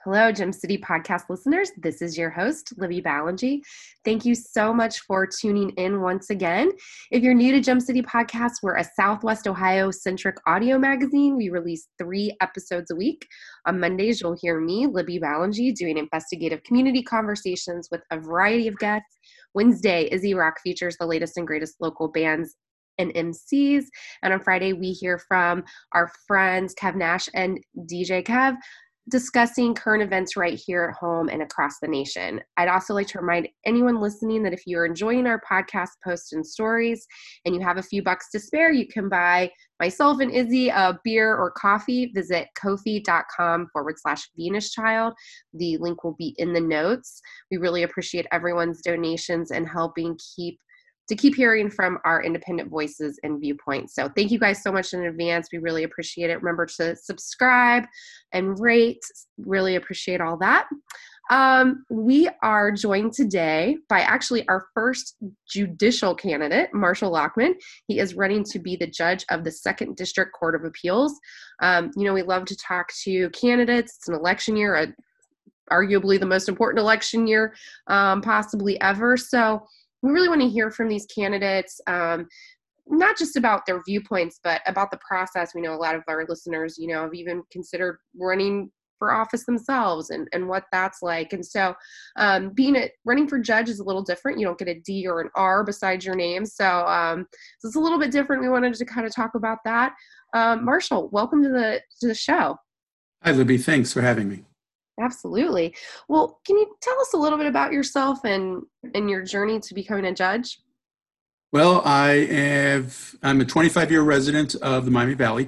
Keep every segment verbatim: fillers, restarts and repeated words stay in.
Hello, Gem City podcast listeners. This is your host, Libby Ballingy. Thank you so much for tuning in once again. If you're new to Gem City Podcast, we're a Southwest Ohio-centric audio magazine. We release three episodes a week. On Mondays, you'll hear me, Libby Ballingy, doing investigative community conversations with a variety of guests. Wednesday, Izzy Rock features the latest and greatest local bands and M Cs. And on Friday, we hear from our friends Kev Nash and D J Kev, discussing current events right here at home and across the nation. I'd also like to remind anyone listening that if you're enjoying our podcast posts and stories and you have a few bucks to spare, you can buy myself and Izzy a beer or coffee. Visit ko-fi.com forward slash Venus Child. The link will be in the notes. We really appreciate everyone's donations and helping keep to keep hearing from our independent voices and viewpoints. So thank you guys so much in advance. We really appreciate it. Remember to subscribe and rate. Really appreciate all that. Um, we are joined today by actually our first judicial candidate, Marshall Lockman. He is running to be the judge of the Second District Court of Appeals. Um, you know, we love to talk to candidates. It's an election year, a, arguably the most important election year um, possibly ever. So we really want to hear from these candidates, um, not just about their viewpoints, but about the process. We know a lot of our listeners, you know, have even considered running for office themselves and, and what that's like. And so um, being a, running for judge is a little different. You don't get a D or an R beside your name. So, um, so it's a little bit different. We wanted to kind of talk about that. Um, Marshall, welcome to the to the show. Hi, Libby. Thanks for having me. Absolutely. Well, can you tell us a little bit about yourself and, and your journey to becoming a judge? Well, I have, I'm a twenty-five-year resident of the Miami Valley.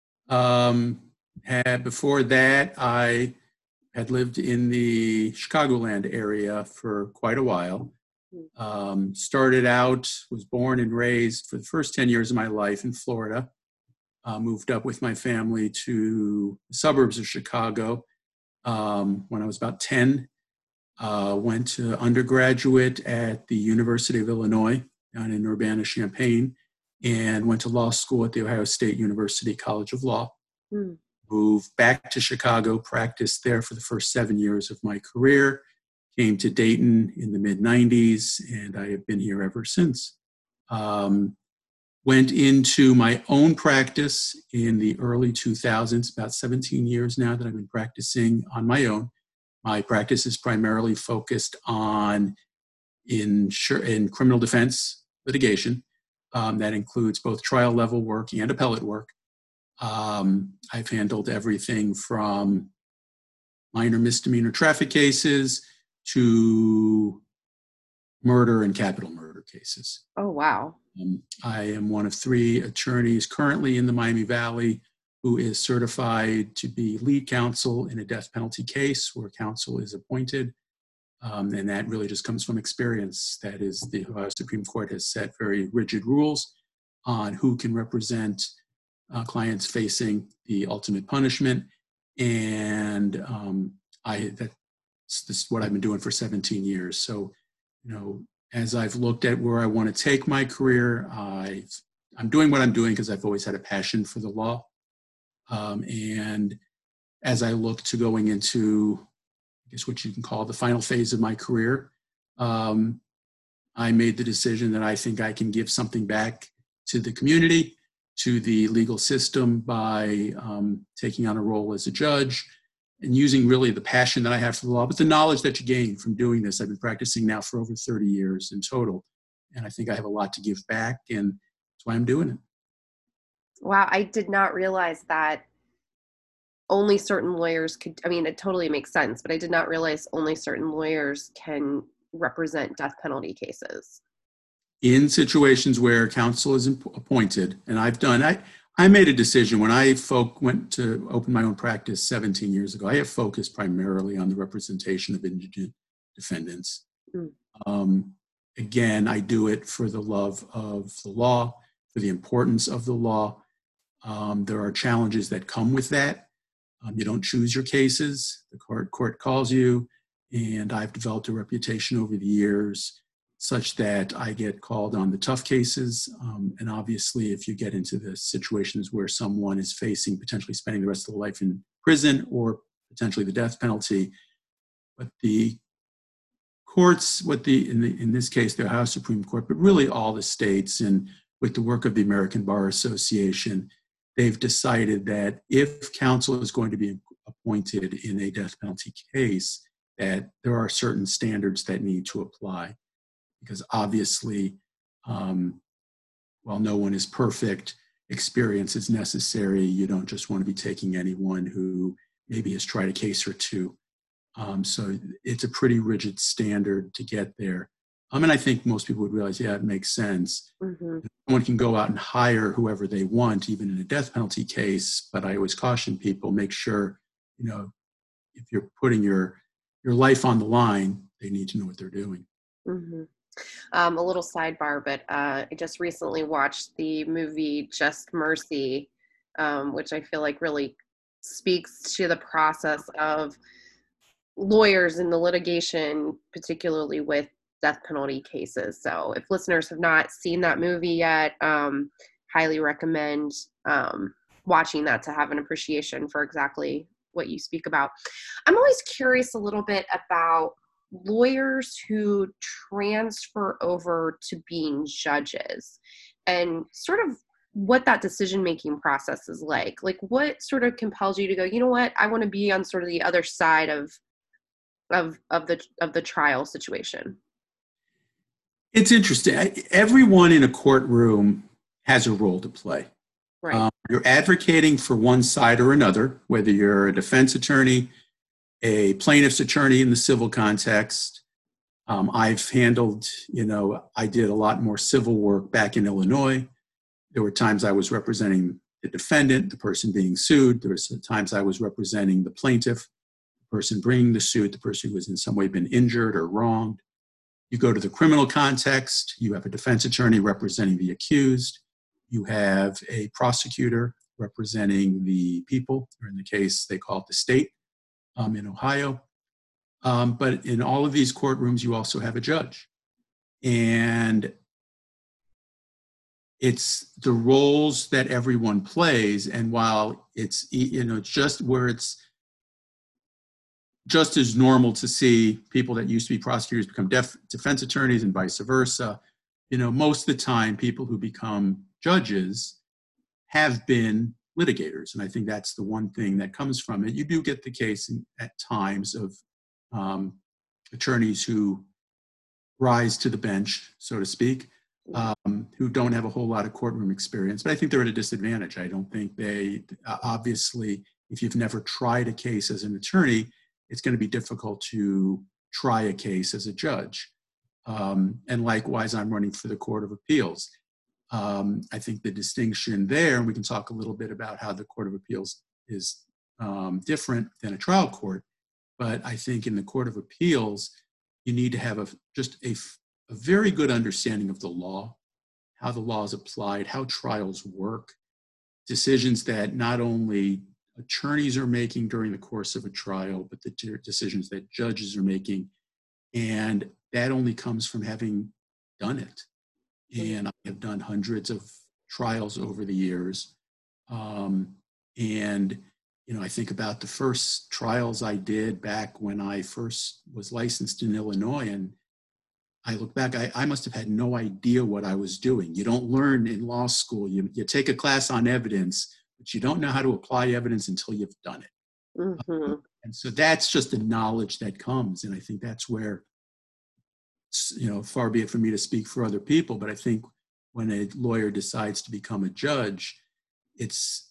Um, had, before that, I had lived in the Chicagoland area for quite a while. Um, started out, was born and raised for the first ten years of my life in Florida. Uh, moved up with my family to the suburbs of Chicago. Um, when I was about ten, uh, went to undergraduate at the University of Illinois down in Urbana-Champaign, and went to law school at the Ohio State University College of Law. Mm. Moved back to Chicago, practiced there for the first seven years of my career, came to Dayton in the mid nineties, and I have been here ever since. Um, Went into my own practice in the early two thousands, about seventeen years now that I've been practicing on my own. My practice is primarily focused on insur- in criminal defense litigation. Um, that includes both trial level work and appellate work. Um, I've handled everything from minor misdemeanor traffic cases to murder and capital murder cases. Oh, wow. Um, I am one of three attorneys currently in the Miami Valley who is certified to be lead counsel in a death penalty case where counsel is appointed. Um, and that really just comes from experience. That is, the Ohio Supreme Court has set very rigid rules on who can represent uh, clients facing the ultimate punishment. And um, I that's, that's what I've been doing for seventeen years. So, you know, as I've looked at where I want to take my career, I've, I'm doing what I'm doing because I've always had a passion for the law. Um, and as I look to going into, I guess what you can call the final phase of my career, um, I made the decision that I think I can give something back to the community, to the legal system by um, taking on a role as a judge, and using really the passion that I have for the law, but the knowledge that you gain from doing this. I've been practicing now for over thirty years in total, and I think I have a lot to give back, and that's why I'm doing it. Wow, I did not realize that only certain lawyers could, I mean, it totally makes sense, but I did not realize only certain lawyers can represent death penalty cases. In situations where counsel is appointed, and I've done, I, I made a decision when I folk went to open my own practice seventeen years ago. I have focused primarily on the representation of indigent defendants. Mm. Um, again, I do it for the love of the law, for the importance of the law. Um, there are challenges that come with that. Um, you don't choose your cases. The court court calls you, and I've developed a reputation over the years such that I get called on the tough cases. Um, and obviously, if you get into the situations where someone is facing potentially spending the rest of their life in prison or potentially the death penalty. But the courts, what the in, the in this case, the Ohio Supreme Court, but really all the states, and with the work of the American Bar Association, they've decided that if counsel is going to be appointed in a death penalty case, that there are certain standards that need to apply. Because obviously, um, while no one is perfect, experience is necessary. You don't just want to be taking anyone who maybe has tried a case or two. Um, so it's a pretty rigid standard to get there. I mean, I think most people would realize, yeah, it makes sense. Mm-hmm. Someone can go out and hire whoever they want, even in a death penalty case. But I always caution people, make sure, you know, if you're putting your your life on the line, they need to know what they're doing. Mm-hmm. Um, a little sidebar, but uh, I just recently watched the movie Just Mercy, um, which I feel like really speaks to the process of lawyers in the litigation, particularly with death penalty cases. So if listeners have not seen that movie yet, um, highly recommend um, watching that to have an appreciation for exactly what you speak about. I'm always curious a little bit about lawyers who transfer over to being judges and sort of what that decision-making process is like. Like, what sort of compels you to go, you know what, I want to be on sort of the other side of of of the of the trial situation? It's interesting. Everyone in a courtroom has a role to play. Right. Um, you're advocating for one side or another, whether you're a defense attorney, a plaintiff's attorney in the civil context. Um, I've handled, you know, I did a lot more civil work back in Illinois. There were times I was representing the defendant, the person being sued. There were times I was representing the plaintiff, the person bringing the suit, the person who has in some way been injured or wronged. You go to the criminal context, you have a defense attorney representing the accused. You have a prosecutor representing the people, or in the case, they call it the state um, in Ohio. Um, but in all of these courtrooms, you also have a judge. And it's the roles that everyone plays. And while it's, you know, just where it's just as normal to see people that used to be prosecutors become def- defense attorneys and vice versa, you know, most of the time people who become judges have been litigators. And I think that's the one thing that comes from it. You do get the case in, at times of um, attorneys who rise to the bench, so to speak, um, who don't have a whole lot of courtroom experience. But I think they're at a disadvantage. I don't think they, uh, obviously, if you've never tried a case as an attorney, it's going to be difficult to try a case as a judge. Um, and likewise, I'm running for the Court of Appeals. Um, I think the distinction there, and we can talk a little bit about how the Court of Appeals is um, different than a trial court, but I think in the Court of Appeals, you need to have a, just a, a very good understanding of the law, how the law is applied, how trials work, decisions that not only attorneys are making during the course of a trial, but the decisions that judges are making. And that only comes from having done it. And I have done hundreds of trials over the years. Um, and, you know, I think about the first trials I did back when I first was licensed in Illinois. And I look back, I, I must have had no idea what I was doing. You don't learn in law school. You, you take a class on evidence, but you don't know how to apply evidence until you've done it. Mm-hmm. Um, and so that's just the knowledge that comes. And I think that's where, you know, far be it for me to speak for other people, but I think when a lawyer decides to become a judge, it's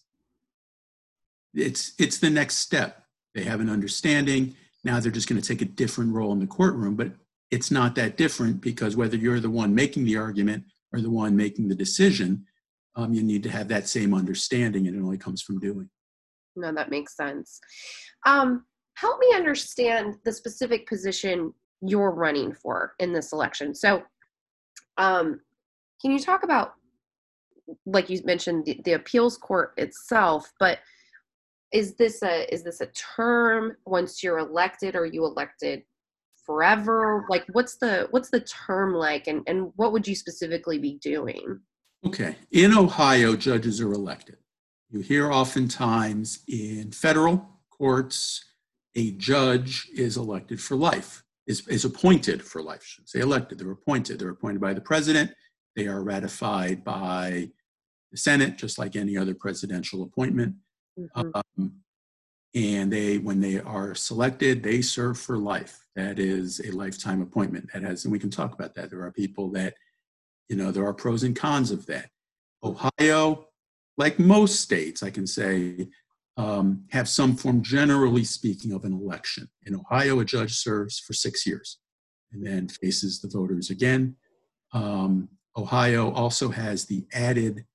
it's it's the next step. They have an understanding. Now they're just going to take a different role in the courtroom, but it's not that different, because whether you're the one making the argument or the one making the decision, um, you need to have that same understanding, and it only comes from doing. No, that makes sense. Um, help me understand the specific position you're running for in this election. So um, can you talk about, like you mentioned, the, the appeals court itself, but is this a is this a term once you're elected? Are you elected forever? Like, what's the what's the term like, and, and what would you specifically be doing? Okay. In Ohio, judges are elected. You hear oftentimes in federal courts, a judge is elected for life, is, is appointed for life. I shouldn't say elected, they're appointed. They're appointed by the president. They are ratified by the Senate, just like any other presidential appointment. Mm-hmm. Um, and they, when they are selected, they serve for life. That is a lifetime appointment. That has, and we can talk about that. There are people that, you know, there are pros and cons of that. Ohio, like most states, I can say, um, have some form, generally speaking, of an election. In Ohio, a judge serves for six years and then faces the voters again. Um, Ohio also has the added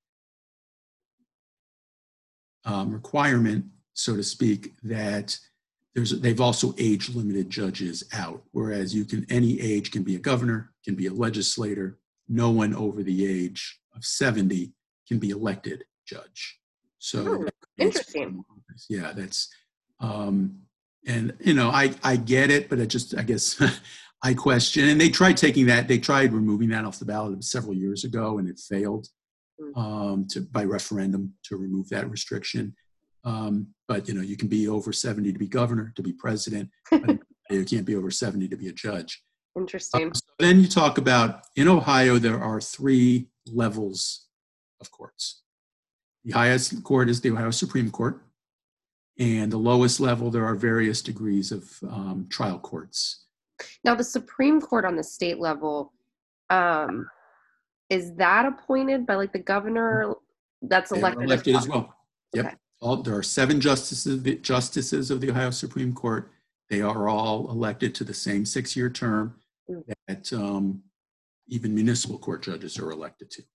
um, requirement, so to speak, that there's they've also age limited judges out, whereas you can any age can be a governor, can be a legislator. No one over the age of seventy can be elected judge. So Hmm, that interesting. Yeah, that's um, and you know I I get it, but I just I guess I question. And they tried taking that, they tried removing that off the ballot several years ago, and it failed um, to by referendum to remove that restriction. Um, but you know, you can be over seventy to be governor, to be president, but you can't be over seventy to be a judge. Interesting. Uh, so then you talk about, in Ohio, there are three levels of courts. The highest court is the Ohio Supreme Court. And the lowest level, there are various degrees of um, trial courts. Now, the Supreme Court on the state level, um, is that appointed by like the governor? That's They are elected, elected as as well. Yep. Okay. All, there are seven justices, justices of the Ohio Supreme Court. They are all elected to the same six-year term Mm. that um, even municipal court judges are elected to.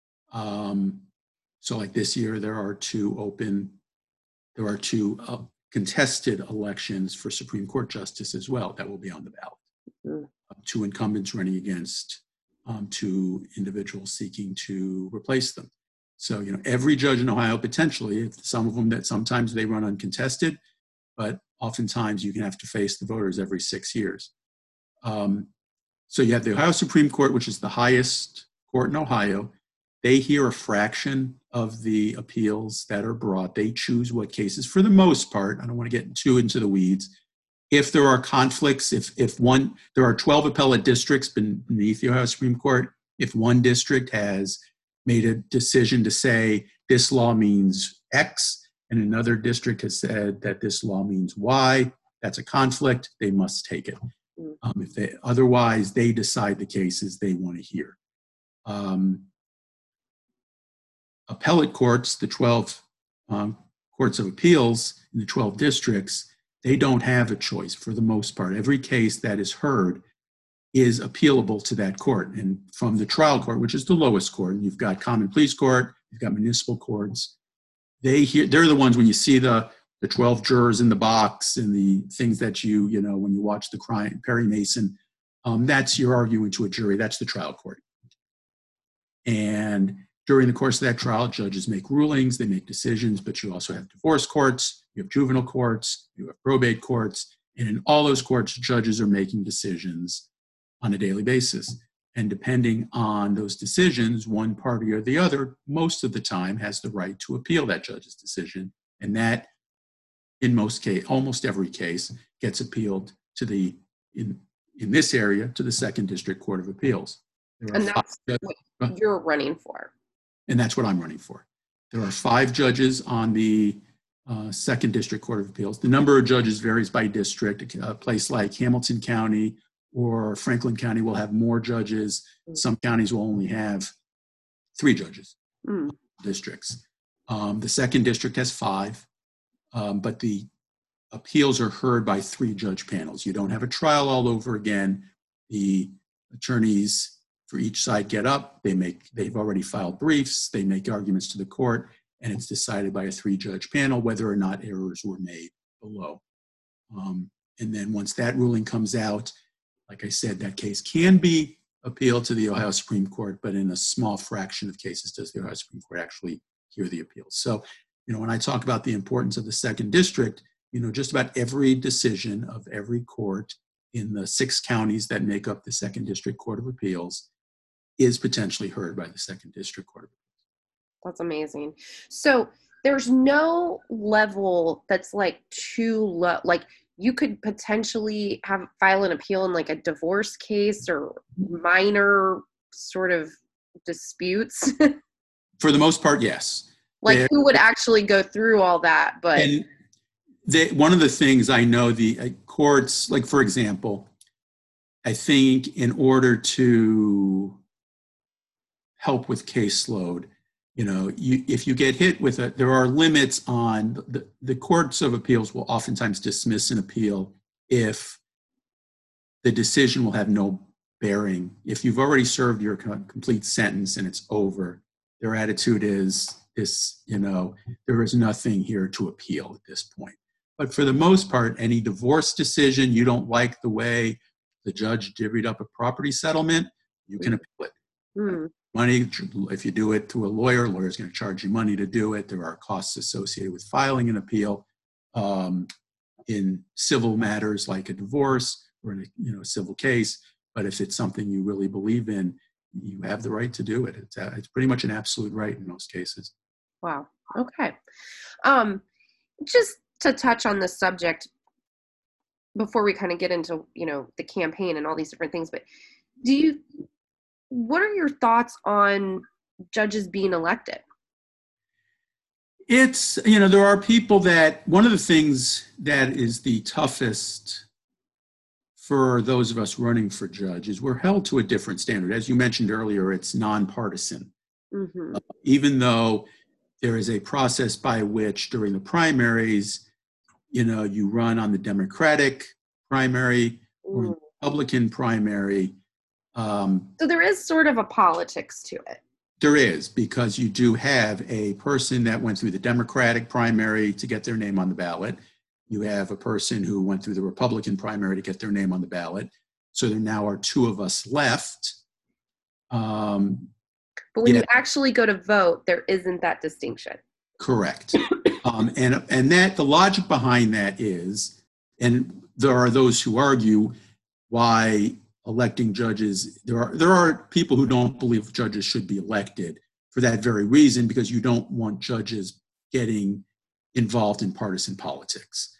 Um, so like this year, there are two open, there are two uh, contested elections for Supreme Court justice as well that will be on the ballot. Mm. Uh, two incumbents running against um, two individuals seeking to replace them. So, you know, every judge in Ohio potentially, some of them that sometimes they run uncontested, but oftentimes you can have to face the voters every six years. Um, so you have the Ohio Supreme Court, which is the highest court in Ohio. They hear a fraction of the appeals that are brought. They choose what cases, for the most part, I don't want to get too into the weeds. If there are conflicts, if if one, there are twelve appellate districts beneath the Ohio Supreme Court. If one district has made a decision to say this law means X, and another district has said that this law means Y, that's a conflict, they must take it. Um, if they, otherwise, they decide the cases they want to hear. Um, appellate courts, the twelve um, courts of appeals in the twelve districts, they don't have a choice for the most part. Every case that is heard is appealable to that court. And from the trial court, which is the lowest court, you've got common pleas court, you've got municipal courts. They hear, they're the ones when you see the, the twelve jurors in the box and the things that you, you know, when you watch the crime, Perry Mason, um, that's you're arguing to a jury, that's the trial court. And during the course of that trial, judges make rulings, they make decisions, but you also have divorce courts, you have juvenile courts, you have probate courts, and in all those courts, judges are making decisions on a daily basis. And depending on those decisions, one party or the other, most of the time, has the right to appeal that judge's decision. And that, in most case, almost every case, gets appealed to the, in, in this area, to the Second District Court of Appeals. And that's what you're running for. And that's what I'm running for. There are five judges on the uh, Second District Court of Appeals. The number of judges varies by district. A place like Hamilton County or Franklin County will have more judges. Mm. Some counties will only have three judges, mm. districts. Um, the Second District has five, um, but the appeals are heard by three judge panels. You don't have a trial all over again. The attorneys for each side get up, they make, they've already filed briefs, they make arguments to the court, and it's decided by a three-judge panel whether or not errors were made below. Um, and then once that ruling comes out, like I said, that case can be appealed to the Ohio Supreme Court, but in a small fraction of cases does the Ohio Supreme Court actually hear the appeals. So, you know, when I talk about the importance of the Second District, you know, just about every decision of every court in the six counties that make up the Second District Court of Appeals is potentially heard by the Second District Court of Appeals. That's amazing. So there's no level that's like too low. Like you could potentially have file an appeal in like a divorce case or minor sort of disputes. For the most part, yes. Like There, who would actually go through all that? But and they, one of the things I know the uh, courts, like for example, I think in order to help with caseload, you know, you, if you get hit with it, there are limits on the, the courts of appeals will oftentimes dismiss an appeal if the decision will have no bearing. If you've already served your complete sentence and it's over, their attitude is this, you know, there is nothing here to appeal at this point. But for the most part, any divorce decision, you don't like the way the judge divvied up a property settlement, you can appeal it. mm, Money, if you do it through a lawyer, a lawyer's going to charge you money to do it. There are costs associated with filing an appeal. Um, in civil matters like a divorce or in a you know, civil case, but if it's something you really believe in, you have the right to do it. It's, it's pretty much an absolute right in most cases. wow. Okay. Um, just to touch on this subject before we kind of get into, you know, the campaign and all these different things, but do you, what are your thoughts on judges being elected? It's, you know, there are people that, one of the things that is the toughest for those of us running for judge is we're held to a different standard. As you mentioned earlier, it's nonpartisan. Mm-hmm. Uh, even though there is a process by which during the primaries, you know, you run on the Democratic primary or Mm. Republican primary. Um, So there is sort of a politics to it. There is, because you do have a person that went through the Democratic primary to get their name on the ballot. You have a person who went through the Republican primary to get their name on the ballot. So there now are two of us left. Um, But when yeah, you actually go to vote, there isn't that distinction. correct. Um, and, and that the logic behind that is, and there are those who argue why electing judges, there are there are people who don't believe judges should be elected for that very reason, because you don't want judges getting involved in partisan politics.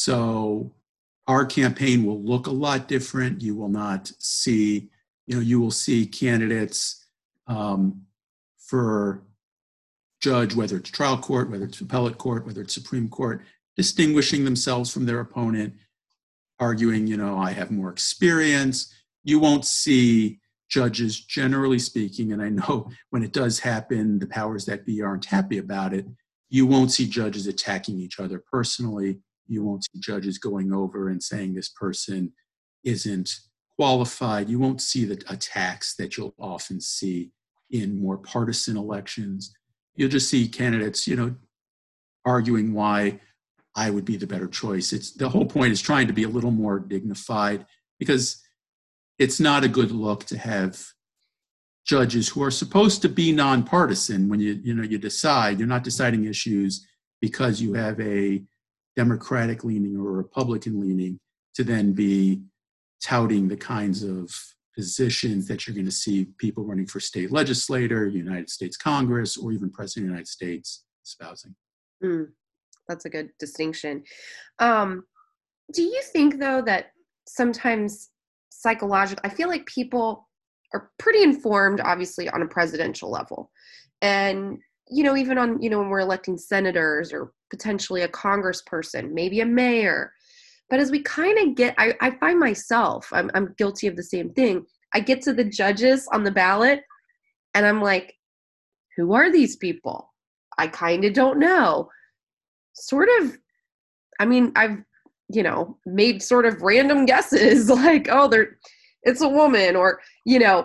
So our campaign will look a lot different. You will not see, you know, you will see candidates um, for judge, whether it's trial court, whether it's appellate court, whether it's Supreme Court, distinguishing themselves from their opponent, arguing, you know, I have more experience. You won't see judges, generally speaking, and I know when it does happen, the powers that be aren't happy about it. You won't see judges attacking each other personally. You won't see judges going over and saying this person isn't qualified. You won't see the attacks that you'll often see in more partisan elections. You'll just see candidates, you know, arguing why I would be the better choice. It's the whole point is trying to be a little more dignified, because it's not a good look to have judges who are supposed to be nonpartisan when you you know you decide. You're not deciding issues because you have a Democratic leaning or a Republican leaning to then be touting the kinds of positions that you're going to see people running for state legislator, United States Congress, or even President of the United States espousing. Mm, that's a good distinction. Um, do you think, though, that sometimes psychologically, I feel like people are pretty informed, obviously, on a presidential level. And, you know, even on, you know, when we're electing senators or potentially a congressperson, maybe a mayor. But as we kind of get, I, I find myself, I'm, I'm guilty of the same thing. I get to the judges on the ballot and I'm like, who are these people? I kind of don't know. Sort of, I mean, I've, you know, made sort of random guesses like, oh, they're, it's a woman, or, you know,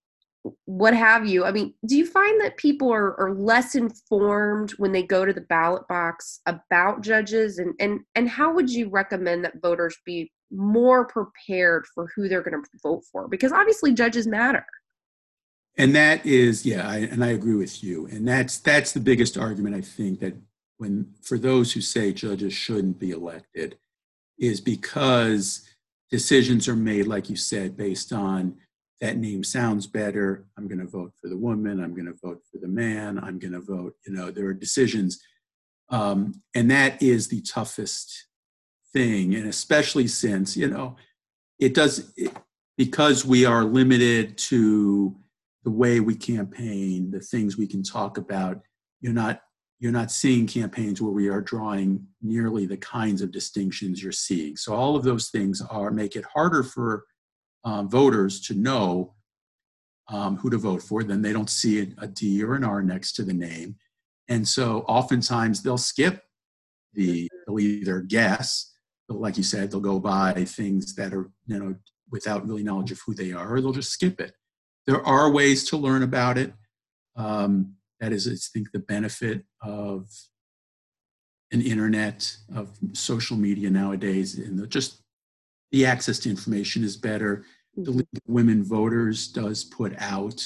what have you. I mean, do you find that people are, are less informed when they go to the ballot box about judges, and, and, and how would you recommend that voters be more prepared for who they're going to vote for? Because obviously judges matter. And that is, yeah, I, and I agree with you. And that's that's the biggest argument, I think, that when for those who say judges shouldn't be elected, is because decisions are made, like you said, based on that name sounds better. I'm going to vote for the woman. I'm going to vote for the man. I'm going to vote, you know, there are decisions. Um, and that is the toughest thing, and especially since, you know, it does, it, because we are limited to the way we campaign, the things we can talk about, you're not you're not seeing campaigns where we are drawing nearly the kinds of distinctions you're seeing. So all of those things are make it harder for um, voters to know um, who to vote for. Then they don't see a, a D or an R next to the name. And so oftentimes they'll skip the, they'll either guess, like you said, they'll go by things that are, you know, without really knowledge of who they are, or they'll just skip it. There are ways to learn about it. Um, that is, I think, the benefit of an internet, of social media nowadays, and the, just the access to information is better. The League of Women Voters does put out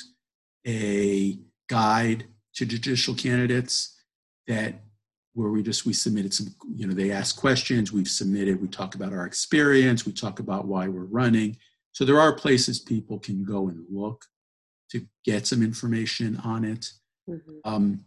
a guide to judicial candidates that where we just, we submitted some, you know, they ask questions, we've submitted, we talk about our experience, we talk about why we're running. So there are places people can go and look to get some information on it. Mm-hmm. Um,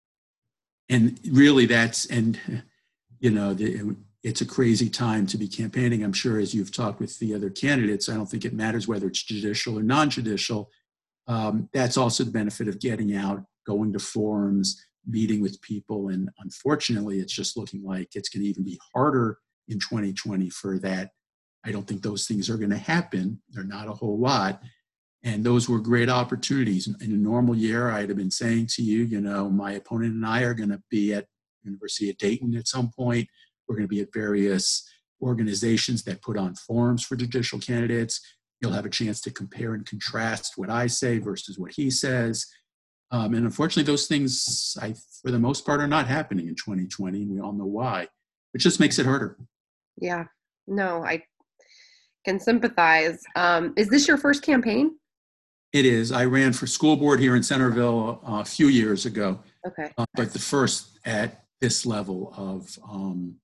and really that's, and, you know, the, it's a crazy time to be campaigning. I'm sure as you've talked with the other candidates, I don't think it matters whether it's judicial or non-judicial. Um, that's also the benefit of getting out, going to forums, meeting with people. And unfortunately, it's just looking like it's going to even be harder in twenty twenty for that. I don't think those things are going to happen. They're not a whole lot. And those were great opportunities. In a normal year, I'd have been saying to you, you know, my opponent and I are going to be at University of Dayton at some point. We're going to be at various organizations that put on forums for judicial candidates. You'll have a chance to compare and contrast what I say versus what he says. Um, and unfortunately, those things, I, for the most part, are not happening in twenty twenty. And we all know why. It just makes it harder. Yeah. No, I can sympathize. Um, is this your first campaign? It is. I ran for school board here in Centerville uh, a few years ago. Okay. Uh, but the first at this level of um,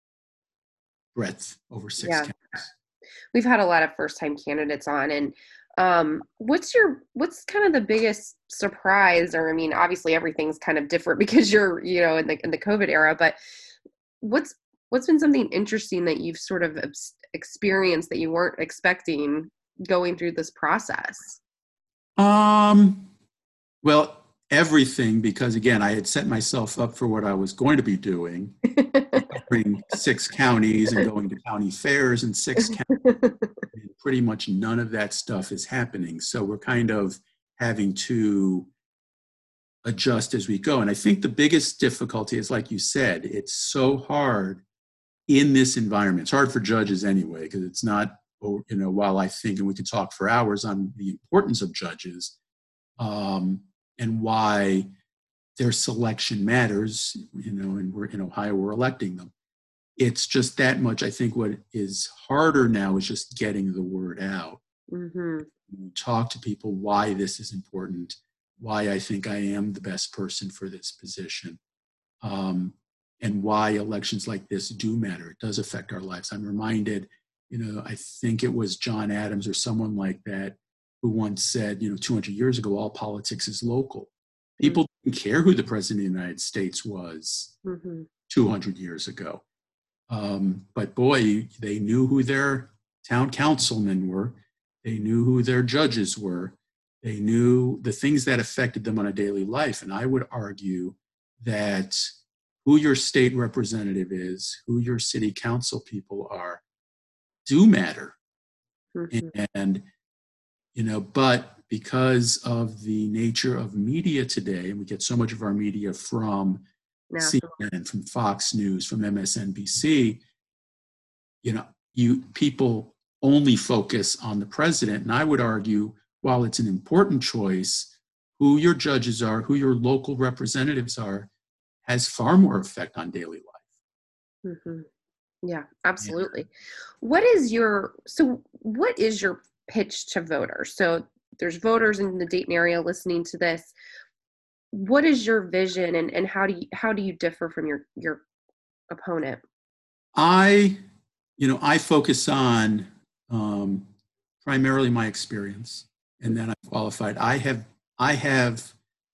breadth over six yeah. counties. We've had a lot of first-time candidates on, and um, what's your what's kind of the biggest surprise? Or I mean, obviously everything's kind of different because you're, you know, in the in the COVID era. But what's what's been something interesting that you've sort of experienced that you weren't expecting going through this process? Um, well, everything, because again, I had set myself up for what I was going to be doing, covering six counties and going to county fairs in six counties. And pretty much none of that stuff is happening. So we're kind of having to adjust as we go. And I think the biggest difficulty is, like you said, it's so hard in this environment. It's hard for judges anyway, because it's not, you know, while I think, and we could talk for hours on the importance of judges um, and why their selection matters, you know, and we're in Ohio, we're electing them. It's just that much. I think what is harder now is just getting the word out. Mm-hmm. Talk to people why this is important, why I think I am the best person for this position, um, and why elections like this do matter. It does affect our lives. I'm reminded, you know, I think it was John Adams or someone like that who once said, you know, two hundred years ago, all politics is local. People mm-hmm. didn't care who the president of the United States was mm-hmm. two hundred years ago. Um, but boy, they knew who their town councilmen were. They knew who their judges were. They knew the things that affected them on a daily life. And I would argue that who your state representative is, who your city council people are, do matter. Mm-hmm. And, and, you know, but because of the nature of media today, and we get so much of our media from no. C N N, from Fox News, from M S N B C, you know, you people only focus on the president. And I would argue, while it's an important choice, who your judges are, who your local representatives are, has far more effect on daily life. Mm-hmm. Yeah, absolutely. Yeah. What is your, so what is your pitch to voters? So there's voters in the Dayton area listening to this. What is your vision, and, and how do you, how do you differ from your, your opponent? I, you know, I focus on um, primarily my experience, and then I qualified. I have, I have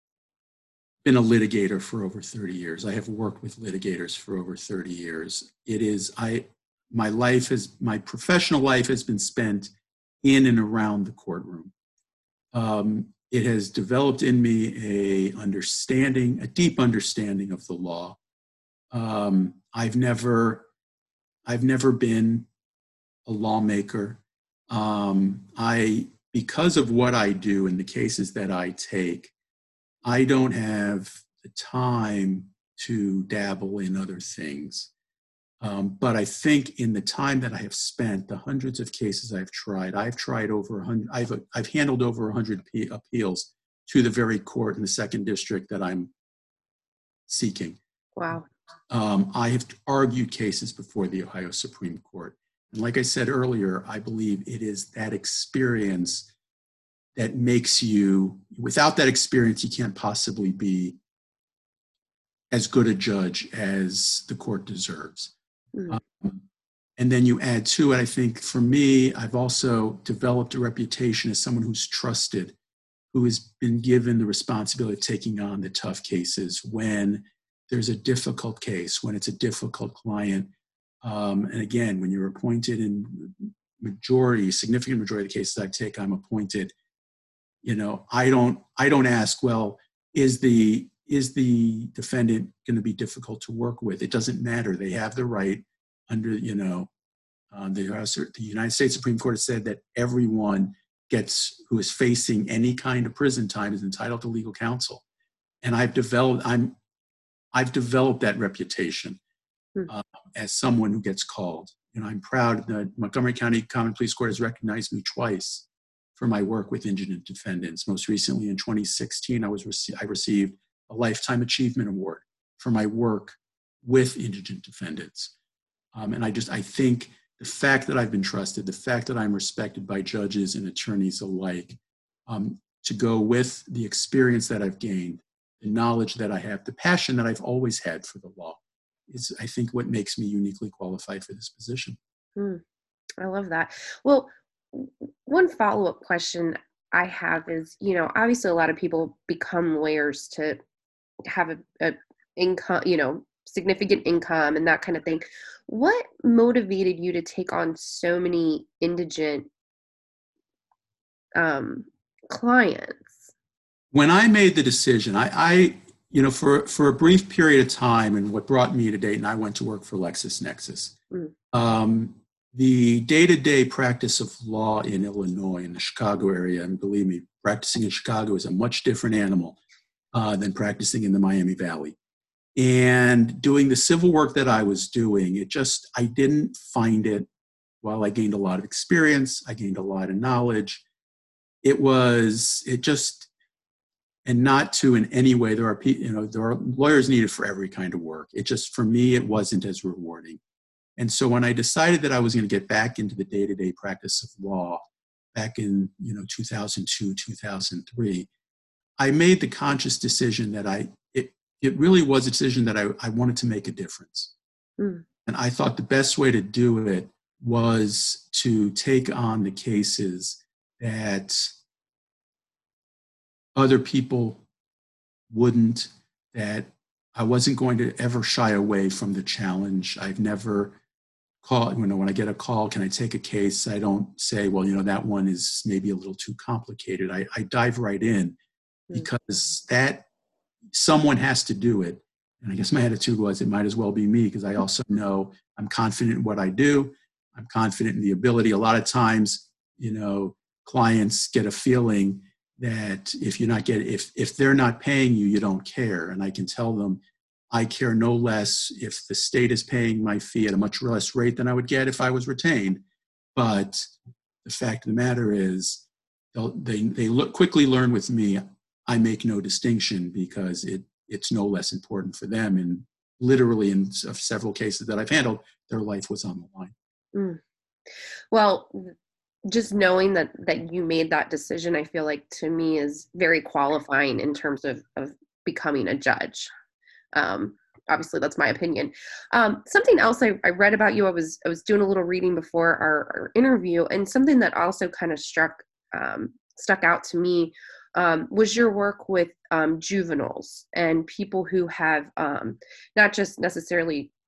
been a litigator for over thirty years. I have worked with litigators for over thirty years. It is, I, my life has, my professional life has been spent in and around the courtroom. Um, it has developed in me a understanding, a deep understanding of the law. Um, I've never, I've never been a lawmaker. Um, I, because of what I do in the cases that I take, I don't have the time to dabble in other things. Um, but I think in the time that I have spent, the hundreds of cases I've tried, I've tried over a hundred, I've, I've handled over a hundred appeals to the very court in the second district that I'm seeking. Wow. Um, I have argued cases before the Ohio Supreme Court. And like I said earlier, I believe it is that experience that makes you, without that experience, you can't possibly be as good a judge as the court deserves. Mm-hmm. Um, and then you add to it, I think for me, I've also developed a reputation as someone who's trusted, who has been given the responsibility of taking on the tough cases when there's a difficult case, when it's a difficult client. Um, and again, when you're appointed in majority, significant majority of the cases I take, I'm appointed. You know, I don't, I don't ask, well, is the, is the defendant going to be difficult to work with? It doesn't matter. They have the right under, you know, um, the, the United States Supreme Court has said that everyone gets, who is facing any kind of prison time is entitled to legal counsel. And I've developed, I'm, I've developed that reputation uh, as someone who gets called. You know, I'm proud that Montgomery County Common Pleas Court has recognized me twice for my work with indigent defendants. Most recently in twenty sixteen, I was rece- I received a Lifetime Achievement Award for my work with indigent defendants. Um, and I just, I think the fact that I've been trusted, the fact that I'm respected by judges and attorneys alike, um, to go with the experience that I've gained, the knowledge that I have, the passion that I've always had for the law, is, I think, what makes me uniquely qualified for this position. Mm, I love that. Well, one follow-up question I have is, you know, obviously a lot of people become lawyers to have a, a income, you know, significant income and that kind of thing. What motivated you to take on so many indigent um, clients? When I made the decision, I, I, you know, for, for a brief period of time, and what brought me to Dayton, I went to work for LexisNexis. Mm. Um, the day-to-day practice of law in Illinois, in the Chicago area, and believe me, practicing in Chicago is a much different animal uh, than practicing in the Miami Valley. And doing the civil work that I was doing, it just, I didn't find it, while I gained a lot of experience, I gained a lot of knowledge, it was, it just, and not to in any way, there are people, you know, there are lawyers needed for every kind of work. It just, for me, it wasn't as rewarding. And so when I decided that I was going to get back into the day-to-day practice of law back in, you know, two thousand two, two thousand three, I made the conscious decision that I, it, it really was a decision that I, I wanted to make a difference. Mm. And I thought the best way to do it was to take on the cases that other people wouldn't, that I wasn't going to ever shy away from the challenge. I've never called, you know, when I get a call, can I take a case? I don't say, well, you know, that one is maybe a little too complicated. I, I dive right in because that someone has to do it. And I guess my attitude was it might as well be me, because I also know I'm confident in what I do. I'm confident in the ability. A lot of times, you know, clients get a feeling that if you're not getting, if, if they're not paying you, you don't care. And I can tell them, I care no less if the state is paying my fee at a much less rate than I would get if I was retained. But the fact of the matter is, they they look, quickly learn with me, I make no distinction, because it it's no less important for them. And literally in several cases that I've handled, their life was on the line. Mm. Well, just knowing that that you made that decision, I feel like to me is very qualifying in terms of, of becoming a judge. Um, obviously that's my opinion. Um, something else I, I read about you, I was, I was doing a little reading before our, our interview, and something that also kind of struck, um, stuck out to me, um, was your work with, um, juveniles and people who have, um, not just necessarily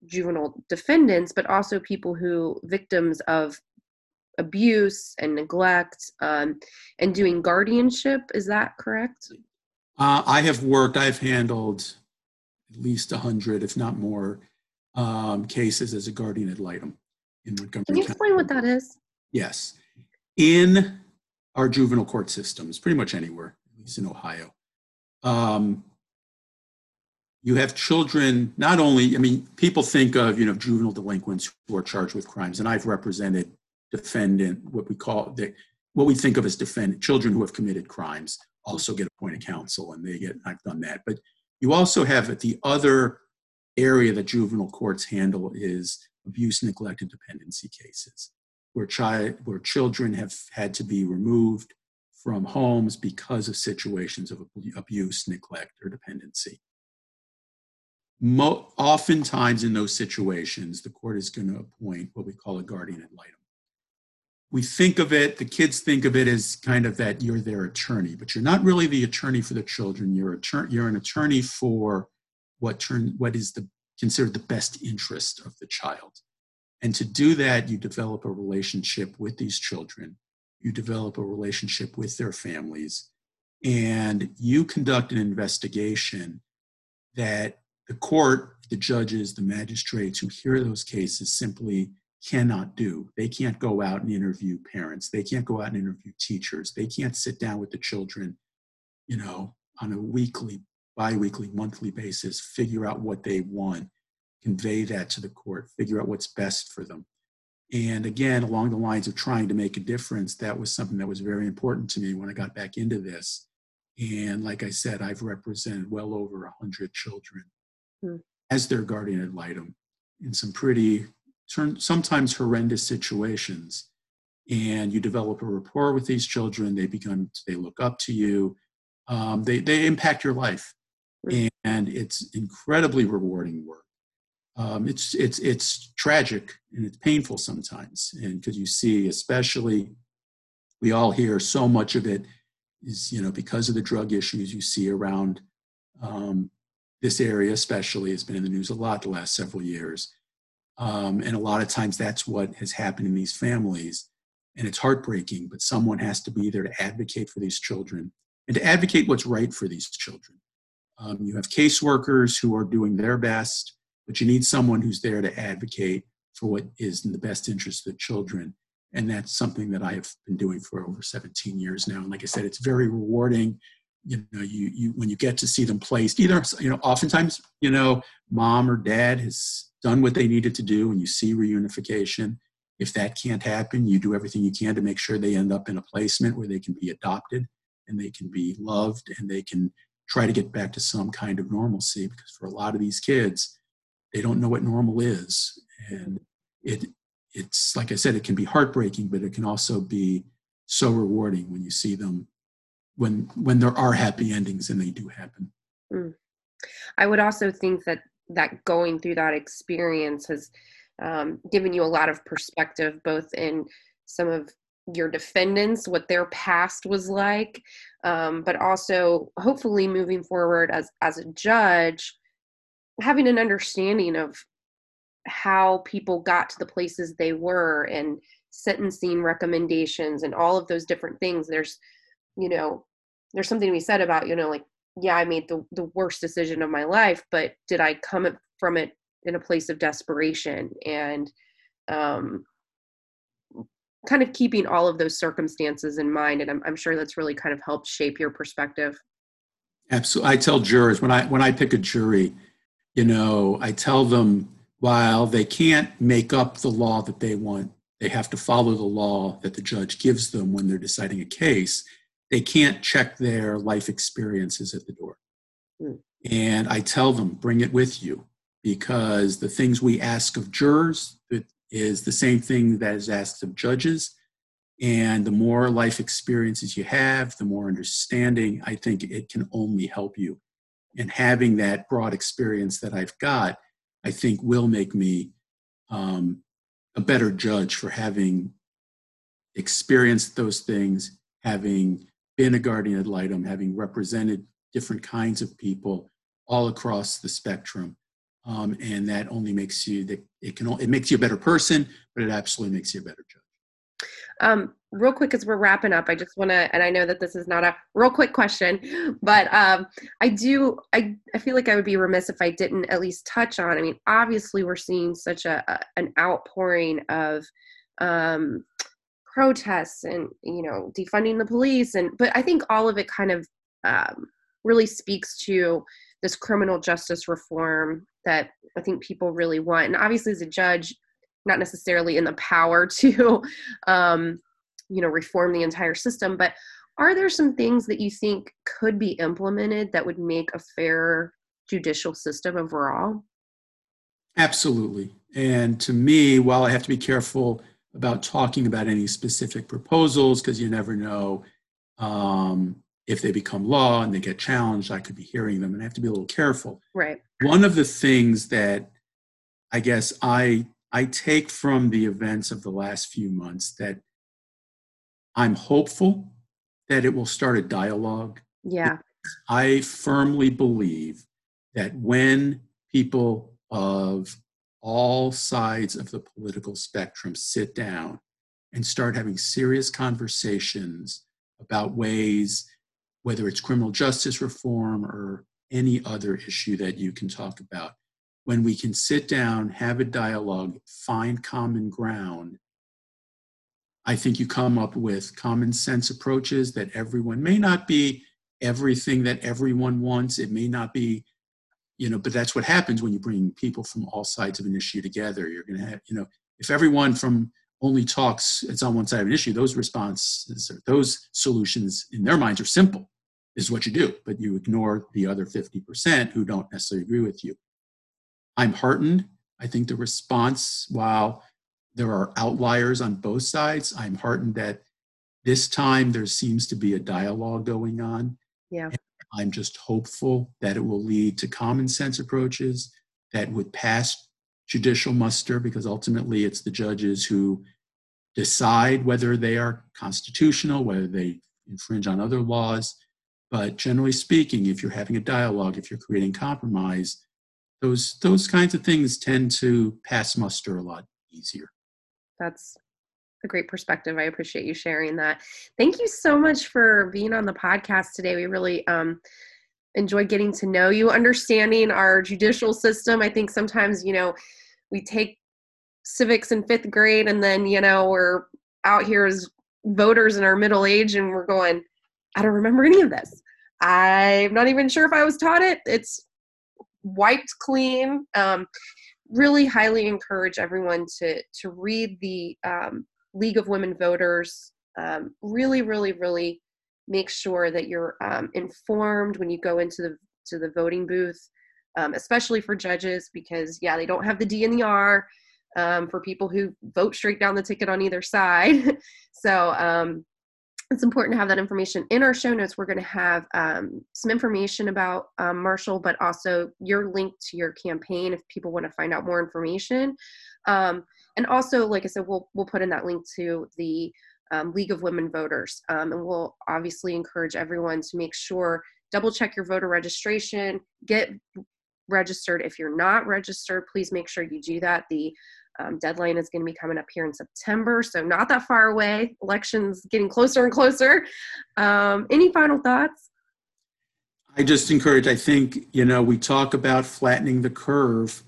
juvenile defendants, but also people who victims of abuse and neglect, um, and doing guardianship. Is that correct? Uh, I have worked, I've handled at least a hundred, if not more, um, cases as a guardian ad litem in Montgomery Can you County. explain what that is? Yes. In our juvenile court systems, pretty much anywhere, at least in Ohio, um, you have children, not only, I mean, people think of, you know, juvenile delinquents who are charged with crimes, and I've represented defendant, what we call, the, what we think of as defendant, children who have committed crimes also get appointed counsel, and they get, I've done that. But you also have the other area that juvenile courts handle is abuse, neglect, and dependency cases, where child, where children have had to be removed from homes because of situations of abuse, neglect, or dependency. Mo- oftentimes in those situations, the court is going to appoint what we call a guardian ad litem. We think of it, the kids think of it as kind of that you're their attorney, but you're not really the attorney for the children. You're, attor- you're an attorney for what, turn- what is the, considered the best interest of the child. And to do that, you develop a relationship with these children. You develop a relationship with their families, and you conduct an investigation that the court, the judges, the magistrates who hear those cases simply cannot do. They can't go out and interview parents. They can't go out and interview teachers. They can't sit down with the children, you know, on a weekly, bi-weekly, monthly basis, figure out what they want, convey that to the court, figure out what's best for them. And again, along the lines of trying to make a difference, that was something that was very important to me when I got back into this. And like I said, I've represented well over one hundred children hmm. as their guardian ad litem in some pretty, sometimes horrendous situations. And you develop a rapport with these children. They become, they look up to you. Um, they, they impact your life. Hmm. And it's incredibly rewarding work. Um, it's it's it's tragic and it's painful sometimes, and because you see, especially, we all hear so much of it is, you know, because of the drug issues you see around um, this area, especially, has been in the news a lot the last several years, um, and a lot of times that's what has happened in these families, and it's heartbreaking. But someone has to be there to advocate for these children and to advocate what's right for these children. Um, you have caseworkers who are doing their best, but you need someone who's there to advocate for what is in the best interest of the children. And that's something that I have been doing for over seventeen years now. And like I said, it's very rewarding. You know, you, you when you get to see them placed, either, you know, oftentimes, you know, mom or dad has done what they needed to do and you see reunification. If that can't happen, you do everything you can to make sure they end up in a placement where they can be adopted and they can be loved and they can try to get back to some kind of normalcy, because for a lot of these kids, they don't know what normal is. And it it's, like I said, it can be heartbreaking, but it can also be so rewarding when you see them, when when there are happy endings, and they do happen. Mm. I would also think that that going through that experience has um, given you a lot of perspective, both in some of your defendants, what their past was like, um, but also hopefully moving forward as as a judge, having an understanding of how people got to the places they were and sentencing recommendations and all of those different things. There's, you know, there's something to be said about, you know, like, yeah, I made the, the worst decision of my life, but did I come from it in a place of desperation? And um, kind of keeping all of those circumstances in mind. And I'm, I'm sure that's really kind of helped shape your perspective. Absolutely. I tell jurors, when I when I pick a jury, you know, I tell them, while they can't make up the law that they want, they have to follow the law that the judge gives them when they're deciding a case. They can't check their life experiences at the door. Mm. And I tell them, bring it with you, because the things we ask of jurors is the same thing that is asked of judges. And the more life experiences you have, the more understanding, I think it can only help you. And having that broad experience that I've got, I think will make me um, a better judge for having experienced those things, having been a guardian ad litem, having represented different kinds of people all across the spectrum. Um, and that only makes you that it can it makes you a better person, but it absolutely makes you a better judge. Um, real quick, as we're wrapping up, I just want to, and I know that this is not a real quick question, but um, I do, I, I feel like I would be remiss if I didn't at least touch on, I mean, obviously we're seeing such a, a an outpouring of um, protests and, you know, defunding the police. And, but I think all of it kind of um, really speaks to this criminal justice reform that I think people really want. And obviously as a judge, not necessarily in the power to, um, you know, reform the entire system, but are there some things that you think could be implemented that would make a fairer judicial system overall? Absolutely. And to me, while I have to be careful about talking about any specific proposals, because you never know um, if they become law and they get challenged, I could be hearing them and I have to be a little careful. Right. One of the things that I guess I I take from the events of the last few months that I'm hopeful that it will start a dialogue. Yeah. I firmly believe that when people of all sides of the political spectrum sit down and start having serious conversations about ways, whether it's criminal justice reform or any other issue that you can talk about, when we can sit down, have a dialogue, find common ground, I think you come up with common sense approaches that everyone may not be everything that everyone wants. It may not be, you know, but that's what happens when you bring people from all sides of an issue together. You're going to have, you know, if everyone from only talks, it's on one side of an issue, those responses, those solutions in their minds are simple, is what you do, but you ignore the other fifty percent who don't necessarily agree with you. I'm heartened. I think the response, while there are outliers on both sides, I'm heartened that this time there seems to be a dialogue going on. Yeah. And I'm just hopeful that it will lead to common sense approaches that would pass judicial muster, because ultimately it's the judges who decide whether they are constitutional, whether they infringe on other laws. But generally speaking, if you're having a dialogue, if you're creating compromise, those those kinds of things tend to pass muster a lot easier. That's a great perspective. I appreciate you sharing that. Thank you so much for being on the podcast today. We really um, enjoyed getting to know you, understanding our judicial system. I think sometimes, you know, we take civics in fifth grade and then, you know, we're out here as voters in our middle age and we're going, I don't remember any of this. I'm not even sure if I was taught it. It's wiped clean. Um, really highly encourage everyone to to read the um, League of Women Voters. Um, really, really, really make sure that you're um, informed when you go into the to the voting booth, um, especially for judges, because yeah, they don't have the D and the R um, for people who vote straight down the ticket on either side. so um, it's important to have that information. In our show notes, we're going to have um, some information about um, Marshall, but also your link to your campaign if people want to find out more information. Um, and also, like I said, we'll we'll put in that link to the um, League of Women Voters. Um, and we'll obviously encourage everyone to make sure, double check your voter registration, get registered. If you're not registered, please make sure you do that. The Um, deadline is going to be coming up here in September, so not that far away. Election's getting closer and closer. Um, any final thoughts? I just encourage, I think, you know, we talk about flattening the curve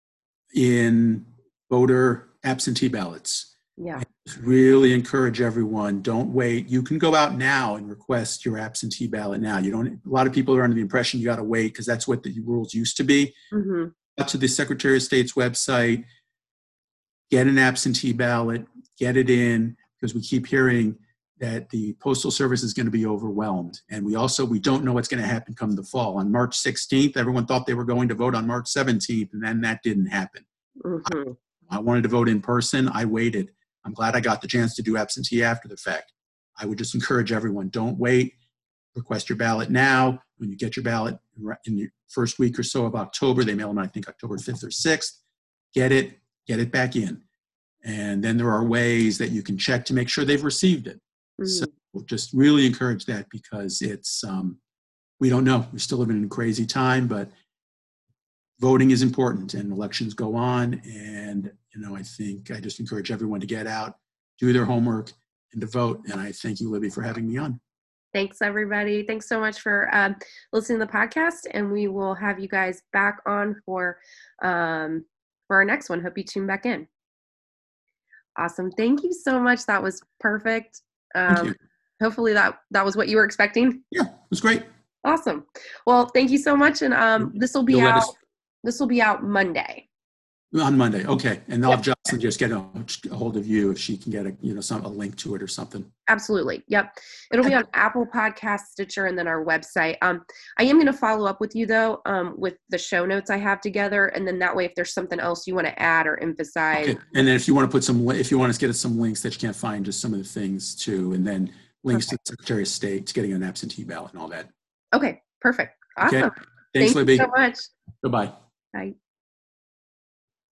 in voter absentee ballots. Yeah. I just really encourage everyone, don't wait. You can go out now and request your absentee ballot now. You don't, a lot of people are under the impression you got to wait because that's what the rules used to be. Mm-hmm. Up to the Secretary of State's website, get an absentee ballot, get it in, because we keep hearing that the Postal Service is going to be overwhelmed. And we also, we don't know what's going to happen come the fall. On March sixteenth, everyone thought they were going to vote on March seventeenth, and then that didn't happen. Mm-hmm. I, I wanted to vote in person. I waited. I'm glad I got the chance to do absentee after the fact. I would just encourage everyone, don't wait. Request your ballot now. When you get your ballot in the first week or so of October, they mail them, I think, October fifth or sixth. Get it. Get it back in. And then there are ways that you can check to make sure they've received it. Mm-hmm. So we'll just really encourage that, because it's, um, we don't know. We're still living in a crazy time, but voting is important and elections go on. And, you know, I think I just encourage everyone to get out, do their homework, and to vote. And I thank you, Libby, for having me on. Thanks, everybody. Thanks so much for um, listening to the podcast. And we will have you guys back on for, um, for our next one. Hope you tune back in. Awesome. Thank you so much. That was perfect. Um, Thank you. Hopefully that, that was what you were expecting. Yeah, it was great. Awesome. Well, thank you so much. And um, this will be You'll let out, us- this will be out Monday. On Monday, okay. And I'll Yep. have Jocelyn just get a, a hold of you if she can get a, you know, some, a link to it or something. Absolutely. Yep. It'll be on Apple Podcasts, Stitcher, and then our website. Um, I am going to follow up with you, though, um, with the show notes I have together. And then that way, if there's something else you want to add or emphasize. Okay. And then if you want to put some, if you want us to get us some links that you can't find, just some of the things too, and then links Perfect. to the Secretary of State, to getting an absentee ballot and all that. Okay. Perfect. Awesome. Okay. Thanks, Thank Libby. you so much. Goodbye. Bye.